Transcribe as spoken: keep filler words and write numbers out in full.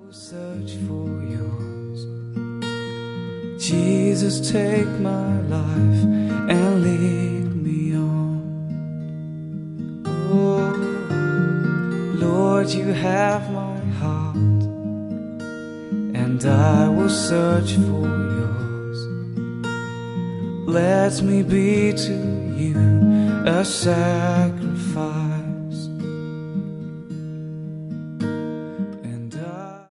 Search for yours. Jesus, take my life and lead me on. Oh, Lord, you have my heart, and I will search for yours. Let me be to you a sacrifice.